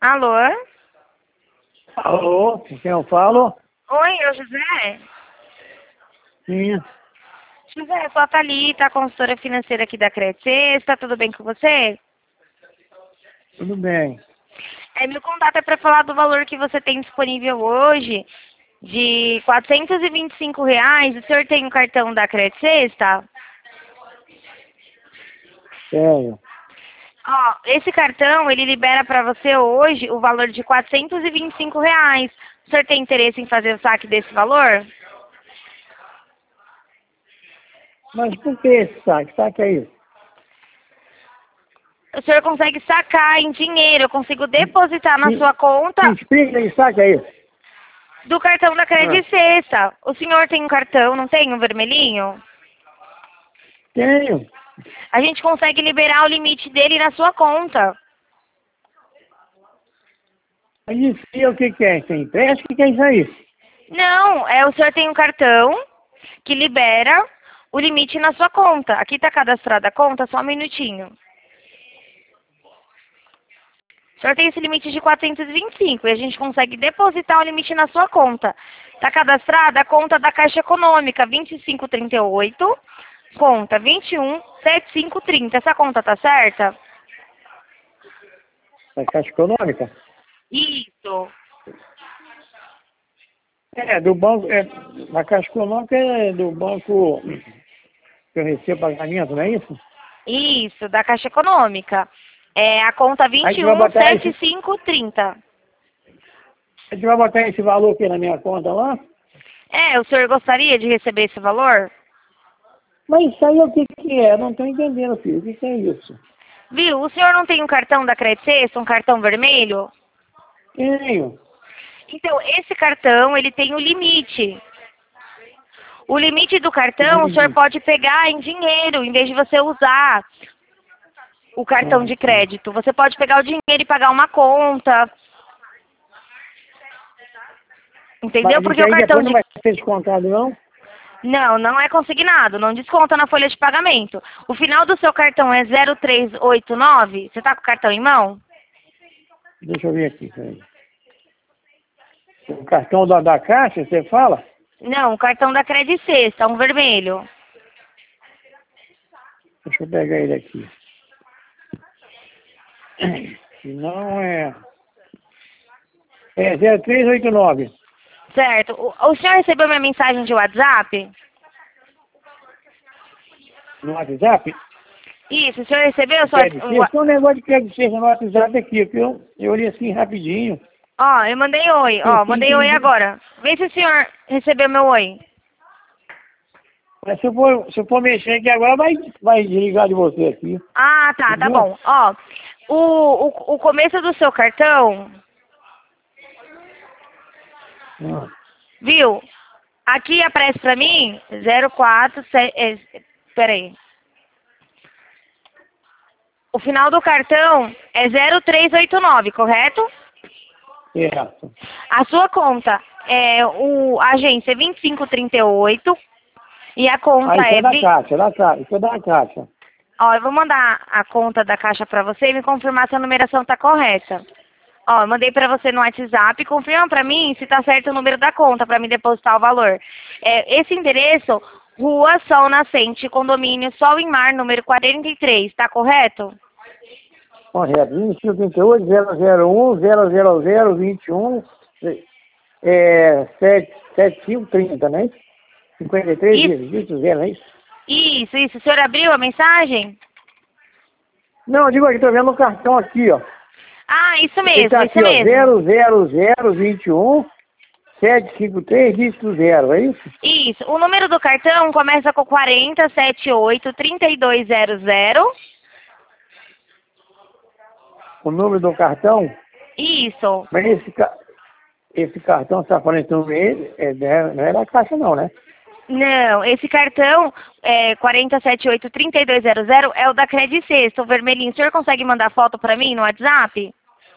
Alô? Alô, com quem eu falo? Oi, é o José? Sim, José, sou a Thalita, a consultora financeira aqui da Credit Sexta. Tudo bem com você? tudo bem. Meu contato é para falar do valor que você tem disponível hoje, de R$ 425. O senhor tem um cartão da Credit Sexta? Tenho. Ó, esse cartão, ele libera para você hoje o valor de R$ 425. O senhor tem interesse em fazer o saque desse valor? Mas por que esse saque? Saque é isso? O senhor consegue sacar em dinheiro, eu consigo depositar na Me, sua conta me explica aí, saque é isso? do cartão da Ah, Credit Sexta. O senhor tem um cartão, não tem um vermelhinho? tenho. A gente consegue liberar o limite dele na sua conta. Mas isso aí, o que que é? Tem empréstimo? O que que é isso aí? Não, o senhor tem um cartão que libera o limite na sua conta. Aqui está cadastrada a conta, só um minutinho. O senhor tem esse limite de 425 e a gente consegue depositar o limite na sua conta. Está cadastrada a conta da Caixa Econômica 2538, conta 217530. Essa conta tá certa? Da Caixa Econômica? Isso. É, do banco, da Caixa Econômica é do banco que eu recebo pagamento, não é isso? Isso, da Caixa Econômica. É a conta Aí a gente vai botar esse, 217530. a gente vai botar esse valor aqui na minha conta lá? O senhor gostaria de receber esse valor? Mas isso aí o que que é? Eu não estou entendendo, filho. O que que é isso? Viu? O senhor não tem um cartão da Credit Sexta, um cartão vermelho? Tenho. Então, esse cartão, ele tem o limite. O limite do cartão, o senhor pode pegar em dinheiro, em vez de você usar o cartão de crédito. Você pode pegar o dinheiro e pagar uma conta. Entendeu? Mas Porque isso o aí cartão depois não de... vai ser descontado, não? Não, não é consignado, não desconta na folha de pagamento. O final do seu cartão é 0389. Você está com o cartão em mão? Deixa eu ver aqui, peraí. O cartão da Caixa, você fala? Não, o cartão da Credit Sexta, um vermelho. Deixa eu pegar ele aqui. Se não é... É 0389. Certo. O senhor recebeu minha mensagem de WhatsApp? No WhatsApp? Isso, o senhor recebeu sua... Crédito Sexta. Tem um negócio de crédito Sexta no WhatsApp aqui, que eu olhei assim rapidinho. Ó, eu mandei oi. Eu Ó, tô mandei oi entendendo. agora. Vê se o senhor recebeu meu oi. Mas se eu for mexer aqui agora, vai desligar de você aqui. Ah, tá Entendeu? bom. Ó, o começo do seu cartão, Ah, viu? Aqui aparece pra mim 047... peraí. O final do cartão é 0389, correto? certo. A sua conta a agência é 2538 e a Ah, conta isso é da Caixa, da Caixa. Isso é da Caixa. Ó, eu vou mandar a conta da Caixa pra você e me confirmar se a numeração tá correta. Ó, eu mandei pra você no WhatsApp, confirma pra mim se tá certo o número da conta pra me depositar o valor. Esse endereço, Rua Sol Nascente, condomínio Sol em Mar, número 43, tá correto? Correto. 2538 001 000 21 7530, né? 53 Isso, dígitos, zero, não é isso? isso. O senhor abriu a mensagem? Não, eu digo aqui, tô vendo o cartão aqui, ó. Ah, isso Ele mesmo, tá isso aqui, ó, mesmo. 00021 753 dígito zero, é isso? Isso. O número do cartão começa com 4078-3200. O número do cartão, Isso. mas esse cartão, você tá falando esse número, não é da Caixa não, né? Não, esse cartão 4078-3200 é o da Credit Sexta, o vermelhinho. O senhor consegue mandar foto pra mim no WhatsApp?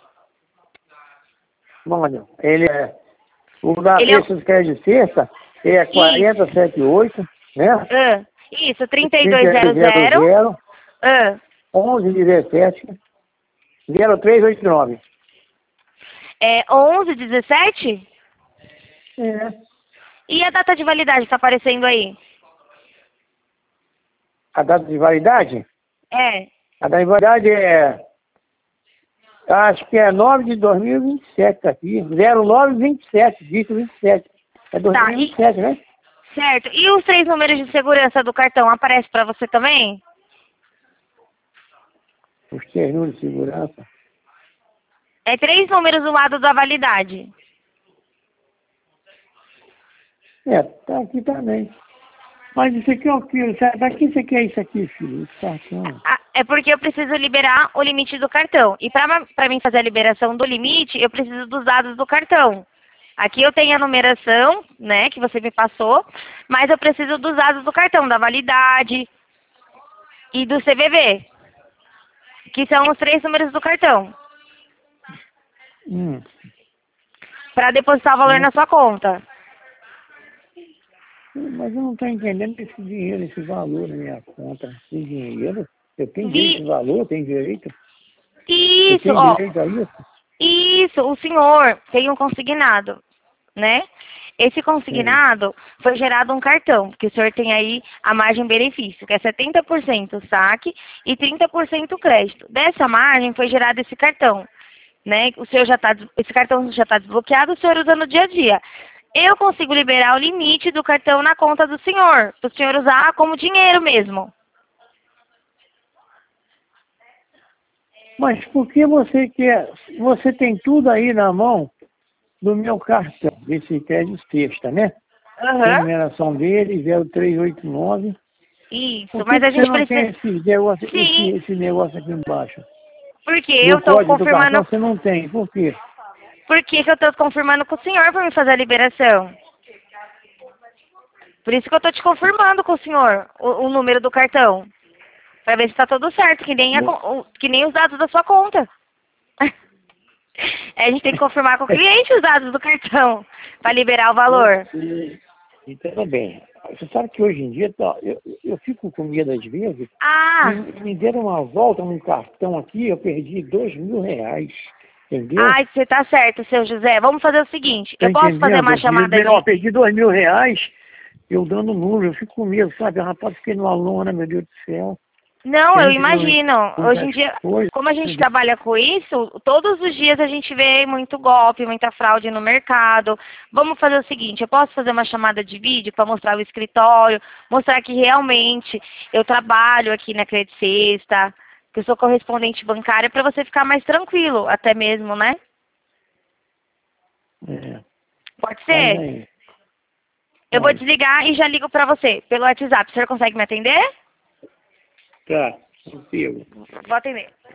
Mano, ele é, o da Ele é... Caixa de Crédito Sexta é Isso. 4078, né? Isso, 3200 3200. 1117 0389. É 11/17? É. E a data de validade está aparecendo aí? A data de validade? É. A data de validade acho que é 9/2027, tá aqui. 09/27, dito 27. É Tá, 2027, né? certo. E os 3 números de segurança do cartão aparecem para você também? Os 3 números de segurança. É 3 números do lado da validade. É, tá aqui também. Mas isso aqui é o que? Pra que isso aqui é isso aqui, filho? Esse cartão. É porque eu preciso liberar o limite do cartão. E para mim fazer a liberação do limite, eu preciso dos dados do cartão. Aqui eu tenho a numeração, né, que você me passou, mas eu preciso dos dados do cartão, da validade e do CVV, que são os 3 números do cartão, Hum. para depositar o valor na sua conta. Mas eu não estou entendendo esse dinheiro, esse valor na minha conta. Esse dinheiro? Eu tenho direito a esse Vi... valor? Tenho direito? Eu Isso, tenho ó. direito a isso? Isso, o senhor tem um consignado, né? Esse Tem. consignado foi gerado um cartão, que o senhor tem aí a margem benefício, que é 70% saque e 30% crédito. Dessa margem foi gerado esse cartão, né? O senhor esse cartão já está desbloqueado, o senhor usa no dia a dia. Eu consigo liberar o limite do cartão na conta do senhor, para o senhor usar como dinheiro mesmo. Mas por que você quer? Você tem tudo aí na mão do meu cartão, desse crédito sexta, né? Tem a Aham. numeração dele, 0389. Isso, Por que mas a que você gente não tem precisa... Sim, esse negócio aqui embaixo? porque eu Do estou código do cartão confirmando... você não tem. Por quê? Por que que eu estou confirmando com o senhor para me fazer a liberação? Por isso que eu estou te confirmando com o senhor o número do cartão. Para ver se está tudo certo, que nem, que nem os dados da sua conta. A gente tem que confirmar com o cliente os dados do cartão para liberar o valor. Então, bem, você sabe que hoje em dia eu fico com medo às vezes. Ah, Me deram uma volta num cartão aqui, eu perdi R$ 2.000. Entendeu? ai, você tá certo, seu José. Vamos fazer o seguinte, Tá eu posso fazer entendendo? uma chamada Melhor, de... perdi R$ 2.000, eu dando número, eu fico com medo, sabe? Rapaz, fiquei numa lona, meu Deus do céu. Não, eu Gente, não imagino. Hoje em muitas dia, coisas. como a gente trabalha com isso, todos os dias a gente vê muito golpe, muita fraude no mercado. Vamos fazer o seguinte, eu posso fazer uma chamada de vídeo para mostrar o escritório, mostrar que realmente eu trabalho aqui na Credit Sexta, que eu sou correspondente bancária, para você ficar mais tranquilo, até mesmo, né? É, Pode faz ser? aí. Eu vou Faz. desligar e já ligo para você pelo WhatsApp. O senhor consegue me atender? Tá, consigo. Vou atender.